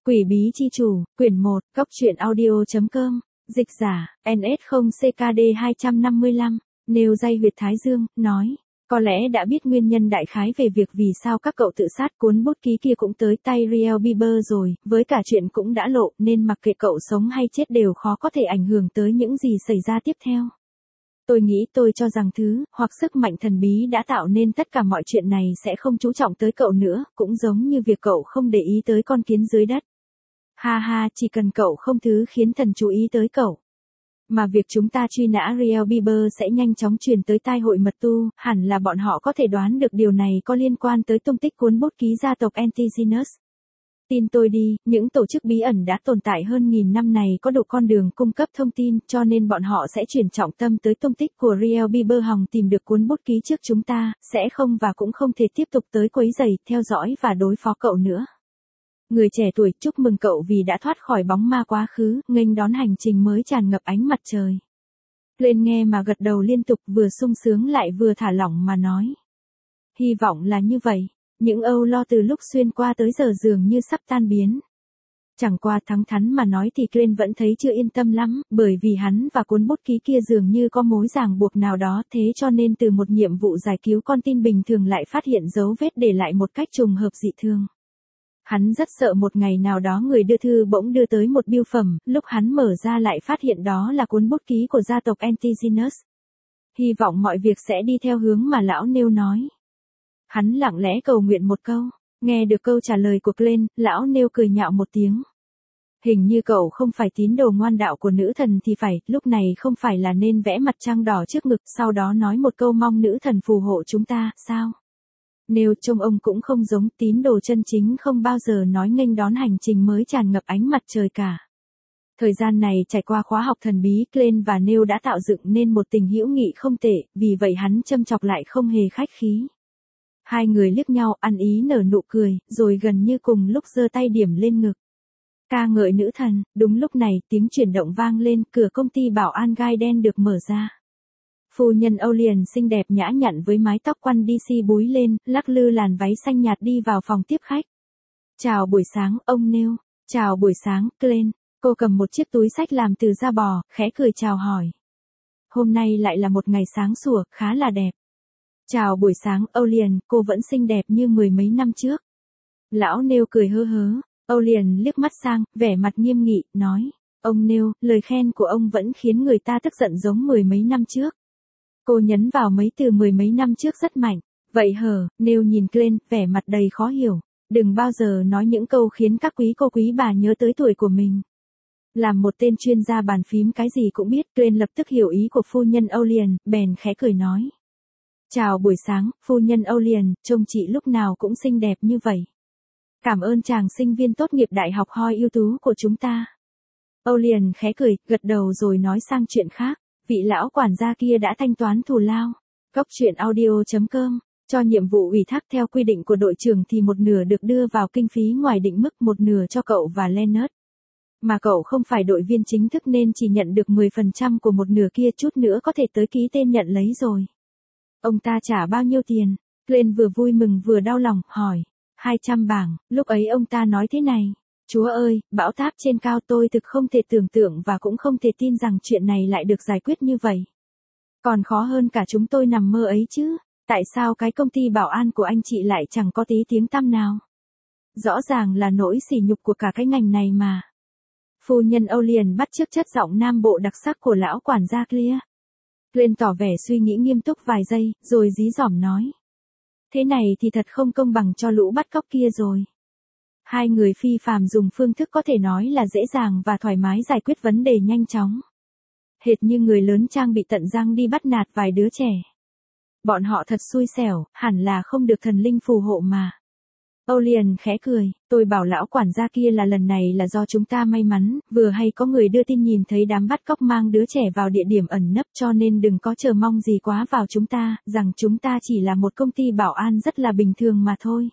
Quỷ bí chi chủ, quyển 1, góc truyện audio.com, dịch giả, NS0CKD255, nêu day huyệt thái dương, nói. Có lẽ đã biết nguyên nhân đại khái về việc vì sao các cậu tự sát, cuốn bút ký kia cũng tới tay Real Bieber rồi, với cả chuyện cũng đã lộ nên mặc kệ cậu sống hay chết đều khó có thể ảnh hưởng tới những gì xảy ra tiếp theo. Tôi cho rằng thứ, hoặc sức mạnh thần bí đã tạo nên tất cả mọi chuyện này sẽ không chú trọng tới cậu nữa, cũng giống như việc cậu không để ý tới con kiến dưới đất. Ha ha, chỉ cần cậu không thứ khiến thần chú ý tới cậu. Mà việc chúng ta truy nã Real Bieber sẽ nhanh chóng truyền tới tai hội mật tu, hẳn là bọn họ có thể đoán được điều này có liên quan tới tung tích cuốn bút ký gia tộc Antigenus. Tin tôi đi, những tổ chức bí ẩn đã tồn tại hơn nghìn năm này có đủ con đường cung cấp thông tin, cho nên bọn họ sẽ chuyển trọng tâm tới tung tích của Real Bieber hòng tìm được cuốn bút ký trước chúng ta, sẽ không và cũng không thể tiếp tục tới quấy rầy, theo dõi và đối phó cậu nữa. Người trẻ tuổi, chúc mừng cậu vì đã thoát khỏi bóng ma quá khứ, nghênh đón hành trình mới tràn ngập ánh mặt trời. Lên nghe mà gật đầu liên tục, vừa sung sướng lại vừa thả lỏng mà nói. Hy vọng là như vậy. Những âu lo từ lúc xuyên qua tới giờ dường như sắp tan biến. Chẳng qua thẳng thắn mà nói thì Glenn vẫn thấy chưa yên tâm lắm, bởi vì hắn và cuốn bút ký kia dường như có mối ràng buộc nào đó, thế cho nên từ một nhiệm vụ giải cứu con tin bình thường lại phát hiện dấu vết để lại một cách trùng hợp dị thường. Hắn rất sợ một ngày nào đó người đưa thư bỗng đưa tới một bưu phẩm, lúc hắn mở ra lại phát hiện đó là cuốn bút ký của gia tộc Antigenus. Hy vọng mọi việc sẽ đi theo hướng mà lão Neil nói. Hắn lặng lẽ cầu nguyện một câu, nghe được câu trả lời của Glenn, lão Neil cười nhạo một tiếng. Hình như cậu không phải tín đồ ngoan đạo của nữ thần thì phải, lúc này không phải là nên vẽ mặt trăng đỏ trước ngực, sau đó nói một câu mong nữ thần phù hộ chúng ta, sao? Neil trông ông cũng không giống tín đồ chân chính, không bao giờ nói nghênh đón hành trình mới tràn ngập ánh mặt trời cả. Thời gian này trải qua khóa học thần bí, Glenn và Neil đã tạo dựng nên một tình hữu nghị không tệ, vì vậy hắn châm chọc lại không hề khách khí. Hai người liếc nhau, ăn ý nở nụ cười, rồi gần như cùng lúc giơ tay điểm lên ngực. Ca ngợi nữ thần. Đúng lúc này, tiếng chuyển động vang lên, cửa công ty bảo an gai đen được mở ra. Phu nhân Âu liền xinh đẹp nhã nhặn với mái tóc quăn DC búi lên, lắc lư làn váy xanh nhạt đi vào phòng tiếp khách. Chào buổi sáng, ông Neil. Chào buổi sáng, Glenn. Cô cầm một chiếc túi xách làm từ da bò, khẽ cười chào hỏi. Hôm nay lại là một ngày sáng sủa, khá là đẹp. Chào buổi sáng, Âu liền, cô vẫn xinh đẹp như mười mấy năm trước. Lão Neil cười hớ hớ, Âu liền liếc mắt sang, vẻ mặt nghiêm nghị, nói. Ông Neil, lời khen của ông vẫn khiến người ta tức giận giống mười mấy năm trước. Cô nhấn vào mấy từ mười mấy năm trước rất mạnh. Vậy hờ, Neil nhìn Glenn, vẻ mặt đầy khó hiểu. Đừng bao giờ nói những câu khiến các quý cô quý bà nhớ tới tuổi của mình. Làm một tên chuyên gia bàn phím cái gì cũng biết, Glenn lập tức hiểu ý của phu nhân Âu liền, bèn khẽ cười nói. Chào buổi sáng, phu nhân Âu liền, trông chị lúc nào cũng xinh đẹp như vậy. Cảm ơn chàng sinh viên tốt nghiệp đại học Hoi ưu tú của chúng ta. Âu liền khẽ cười, gật đầu rồi nói sang chuyện khác. Vị lão quản gia kia đã thanh toán thù lao. Góc truyện audio.com, cho nhiệm vụ ủy thác theo quy định của đội trưởng thì một nửa được đưa vào kinh phí ngoài định mức, một nửa cho cậu và Leonard. Mà cậu không phải đội viên chính thức nên chỉ nhận được 10% của một nửa kia, chút nữa có thể tới ký tên nhận lấy rồi. Ông ta trả bao nhiêu tiền? Glenn vừa vui mừng vừa đau lòng, hỏi. 200 bảng, lúc ấy ông ta nói thế này. Chúa ơi, bão táp trên cao, tôi thực không thể tưởng tượng và cũng không thể tin rằng chuyện này lại được giải quyết như vậy. Còn khó hơn cả chúng tôi nằm mơ ấy chứ. Tại sao cái công ty bảo an của anh chị lại chẳng có tí tiếng tăm nào? Rõ ràng là nỗi sỉ nhục của cả cái ngành này mà. Phu nhân Âu liền bắt chước chất giọng nam bộ đặc sắc của lão quản gia Clear. Glenn tỏ vẻ suy nghĩ nghiêm túc vài giây, rồi dí dỏm nói. Thế này thì thật không công bằng cho lũ bắt cóc kia rồi. Hai người phi phàm dùng phương thức có thể nói là dễ dàng và thoải mái giải quyết vấn đề nhanh chóng. Hệt như người lớn trang bị tận răng đi bắt nạt vài đứa trẻ. Bọn họ thật xui xẻo, hẳn là không được thần linh phù hộ mà. Âu liền khẽ cười, tôi bảo lão quản gia kia là lần này là do chúng ta may mắn, vừa hay có người đưa tin nhìn thấy đám bắt cóc mang đứa trẻ vào địa điểm ẩn nấp, cho nên đừng có chờ mong gì quá vào chúng ta, rằng chúng ta chỉ là một công ty bảo an rất là bình thường mà thôi.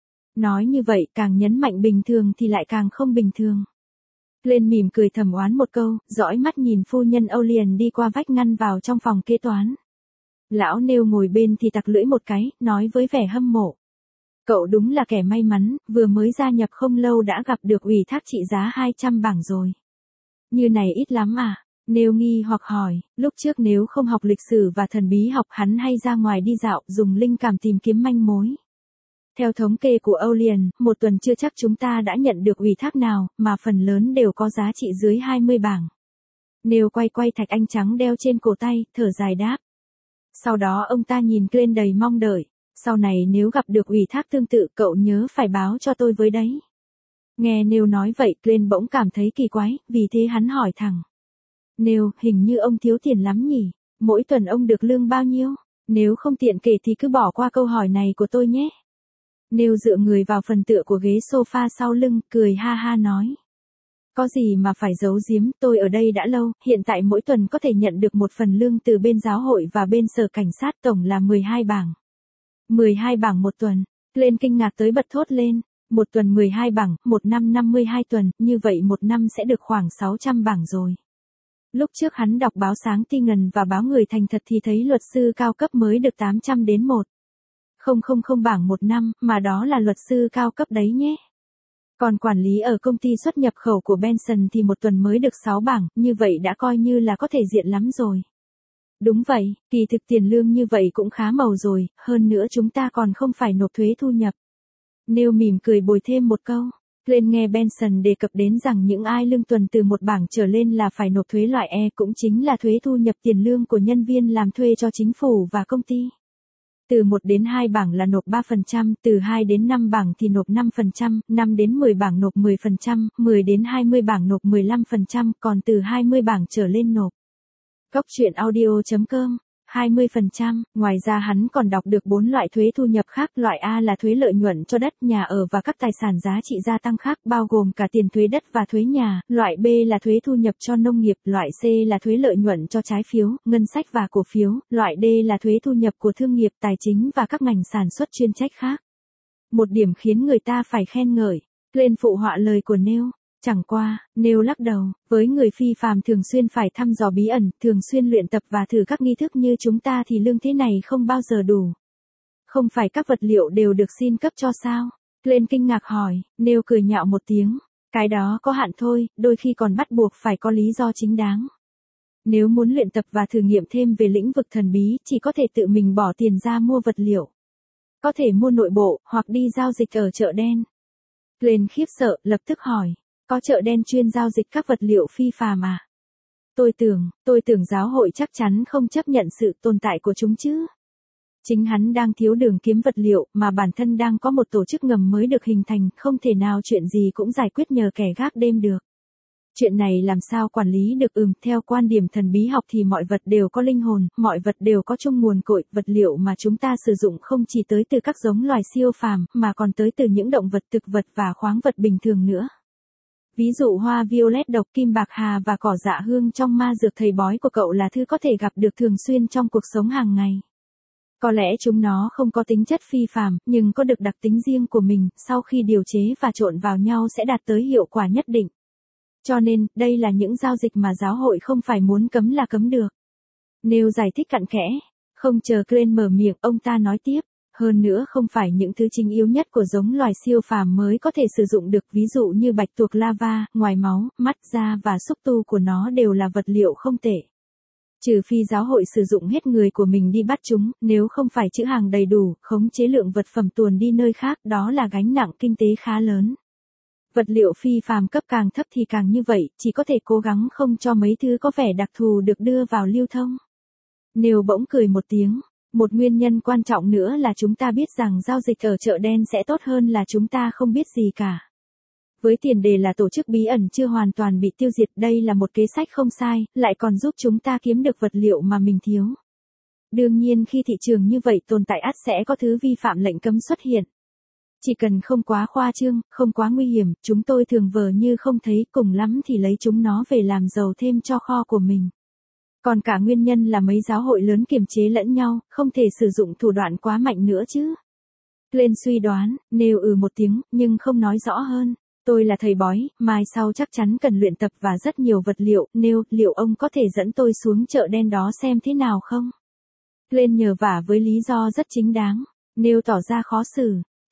Nói như vậy, càng nhấn mạnh bình thường thì lại càng không bình thường. Glenn mỉm cười thầm oán một câu, dõi mắt nhìn phu nhân Âu liền đi qua vách ngăn vào trong phòng kế toán. Lão Neil ngồi bên thì tặc lưỡi một cái, nói với vẻ hâm mộ. Cậu đúng là kẻ may mắn, vừa mới gia nhập không lâu đã gặp được ủy thác trị giá 200 bảng rồi. Như này ít lắm à? Nếu nghi hoặc hỏi, lúc trước nếu không học lịch sử và thần bí học hắn hay ra ngoài đi dạo dùng linh cảm tìm kiếm manh mối. Theo thống kê của Alien, một tuần chưa chắc chúng ta đã nhận được ủy thác nào, mà phần lớn đều có giá trị dưới 20 bảng. Nếu quay thạch anh trắng đeo trên cổ tay, thở dài đáp. Sau đó ông ta nhìn Glenn đầy mong đợi. Sau này nếu gặp được ủy thác tương tự cậu nhớ phải báo cho tôi với đấy. Nghe Neil nói vậy Glenn bỗng cảm thấy kỳ quái, vì thế hắn hỏi thẳng. Neil, hình như ông thiếu tiền lắm nhỉ? Mỗi tuần ông được lương bao nhiêu? Nếu không tiện kể thì cứ bỏ qua câu hỏi này của tôi nhé. Neil dựa người vào phần tựa của ghế sofa sau lưng, cười ha ha nói. Có gì mà phải giấu giếm, tôi ở đây đã lâu, hiện tại mỗi tuần có thể nhận được một phần lương từ bên giáo hội và bên sở cảnh sát tổng là 12 bảng. 12 bảng một tuần, Glenn kinh ngạc tới bật thốt lên, một tuần 12 bảng, một năm 52 tuần, như vậy một năm sẽ được khoảng 600 bảng rồi. Lúc trước hắn đọc báo sáng Tingân và báo Người Thành Thật thì thấy luật sư cao cấp mới được 800 đến 1,000 bảng một năm, mà đó là luật sư cao cấp đấy nhé. Còn quản lý ở công ty xuất nhập khẩu của Benson thì một tuần mới được 6 bảng, như vậy đã coi như là có thể diện lắm rồi. Đúng vậy, kỳ thực tiền lương như vậy cũng khá màu rồi, hơn nữa chúng ta còn không phải nộp thuế thu nhập. Neil mỉm cười bồi thêm một câu. Glenn nghe Benson đề cập đến rằng những ai lương tuần từ một bảng trở lên là phải nộp thuế loại E, cũng chính là thuế thu nhập tiền lương của nhân viên làm thuê cho chính phủ và công ty. Từ 1 đến 2 bảng là nộp 3%, từ 2 đến 5 bảng thì nộp 5%, 5 đến 10 bảng nộp 10%, 10 đến 20 bảng nộp 15%, còn từ 20 bảng trở lên nộp. Góc truyện audio.com 20%, ngoài ra hắn còn đọc được 4 loại thuế thu nhập khác, loại A là thuế lợi nhuận cho đất, nhà ở và các tài sản giá trị gia tăng khác, bao gồm cả tiền thuế đất và thuế nhà, loại B là thuế thu nhập cho nông nghiệp, loại C là thuế lợi nhuận cho trái phiếu, ngân sách và cổ phiếu, loại D là thuế thu nhập của thương nghiệp, tài chính và các ngành sản xuất chuyên trách khác. Một điểm khiến người ta phải khen ngợi. Glenn phụ họa lời của Neil. Chẳng qua, Neil lắc đầu, với người phi phàm thường xuyên phải thăm dò bí ẩn, thường xuyên luyện tập và thử các nghi thức như chúng ta thì lương thế này không bao giờ đủ. Không phải các vật liệu đều được xin cấp cho sao? Glenn kinh ngạc hỏi, Neil cười nhạo một tiếng. Cái đó có hạn thôi, đôi khi còn bắt buộc phải có lý do chính đáng. Nếu muốn luyện tập và thử nghiệm thêm về lĩnh vực thần bí, chỉ có thể tự mình bỏ tiền ra mua vật liệu. Có thể mua nội bộ, hoặc đi giao dịch ở chợ đen. Glenn khiếp sợ, lập tức hỏi. Có chợ đen chuyên giao dịch các vật liệu phi phàm à? Tôi tưởng giáo hội chắc chắn không chấp nhận sự tồn tại của chúng chứ. Chính hắn đang thiếu đường kiếm vật liệu, mà bản thân đang có một tổ chức ngầm mới được hình thành, không thể nào chuyện gì cũng giải quyết nhờ kẻ gác đêm được. Chuyện này làm sao quản lý được? Theo quan điểm thần bí học thì mọi vật đều có linh hồn, mọi vật đều có chung nguồn cội, vật liệu mà chúng ta sử dụng không chỉ tới từ các giống loài siêu phàm, mà còn tới từ những động vật, thực vật và khoáng vật bình thường nữa. Ví dụ hoa violet độc, kim bạc hà và cỏ dạ hương trong ma dược thầy bói của cậu là thứ có thể gặp được thường xuyên trong cuộc sống hàng ngày. Có lẽ chúng nó không có tính chất phi phàm, nhưng có được đặc tính riêng của mình, sau khi điều chế và trộn vào nhau sẽ đạt tới hiệu quả nhất định. Cho nên, đây là những giao dịch mà giáo hội không phải muốn cấm là cấm được. Neil giải thích cặn kẽ. Không chờ Glenn mở miệng, ông ta nói tiếp. Hơn nữa không phải những thứ chính yếu nhất của giống loài siêu phàm mới có thể sử dụng được, ví dụ như bạch tuộc lava, ngoài máu, mắt, da và xúc tu của nó đều là vật liệu không tệ. Trừ phi giáo hội sử dụng hết người của mình đi bắt chúng, nếu không phải trữ hàng đầy đủ, khống chế lượng vật phẩm tuồn đi nơi khác, đó là gánh nặng kinh tế khá lớn. Vật liệu phi phàm cấp càng thấp thì càng như vậy, chỉ có thể cố gắng không cho mấy thứ có vẻ đặc thù được đưa vào lưu thông. Neil bỗng cười một tiếng. Một nguyên nhân quan trọng nữa là chúng ta biết rằng giao dịch ở chợ đen sẽ tốt hơn là chúng ta không biết gì cả. Với tiền đề là tổ chức bí ẩn chưa hoàn toàn bị tiêu diệt, đây là một kế sách không sai, lại còn giúp chúng ta kiếm được vật liệu mà mình thiếu. Đương nhiên khi thị trường như vậy tồn tại ắt sẽ có thứ vi phạm lệnh cấm xuất hiện. Chỉ cần không quá khoa trương, không quá nguy hiểm, chúng tôi thường vờ như không thấy, cùng lắm thì lấy chúng nó về làm giàu thêm cho kho của mình. Còn cả nguyên nhân là mấy giáo hội lớn kiềm chế lẫn nhau, không thể sử dụng thủ đoạn quá mạnh nữa chứ. Glenn suy đoán, Neil một tiếng, nhưng không nói rõ hơn. Tôi là thầy bói, mai sau chắc chắn cần luyện tập và rất nhiều vật liệu. Neil, liệu ông có thể dẫn tôi xuống chợ đen đó xem thế nào không? Glenn nhờ vả với lý do rất chính đáng. Neil tỏ ra khó xử.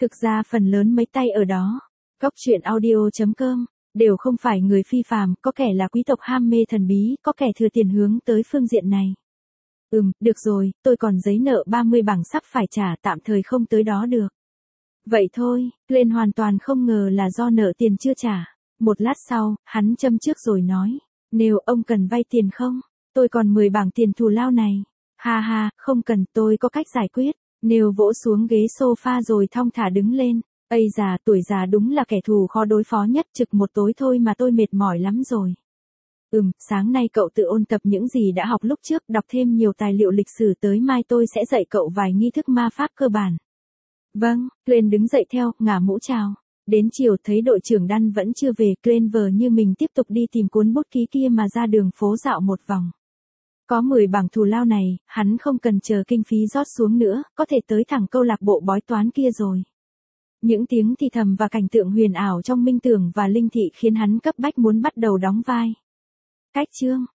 Thực ra phần lớn mấy tay ở đó, góc truyện audio.com, đều không phải người phi phàm, có kẻ là quý tộc ham mê thần bí, có kẻ thừa tiền hướng tới phương diện này. Được rồi, tôi còn giấy nợ 30 bảng sắp phải trả, tạm thời không tới đó được. Vậy thôi, Glenn hoàn toàn không ngờ là do nợ tiền chưa trả. Một lát sau, hắn châm trước rồi nói, nếu ông cần vay tiền không? Tôi còn 10 bảng tiền thù lao này. Ha ha, không cần, tôi có cách giải quyết. Nếu vỗ xuống ghế sofa rồi thong thả đứng lên. Ây già, tuổi già đúng là kẻ thù khó đối phó nhất, trực một tối thôi mà tôi mệt mỏi lắm rồi. Sáng nay cậu tự ôn tập những gì đã học lúc trước, đọc thêm nhiều tài liệu lịch sử, tới mai tôi sẽ dạy cậu vài nghi thức ma pháp cơ bản. Vâng, Glenn đứng dậy theo, ngả mũ chào. Đến chiều thấy đội trưởng Đan vẫn chưa về, Glenn vờ như mình tiếp tục đi tìm cuốn bút ký kia mà ra đường phố dạo một vòng. Có 10 bảng thù lao này, hắn không cần chờ kinh phí rót xuống nữa, có thể tới thẳng câu lạc bộ bói toán kia rồi. Những tiếng thì thầm và cảnh tượng huyền ảo trong minh tưởng và linh thị khiến hắn cấp bách muốn bắt đầu đóng vai. Cách chương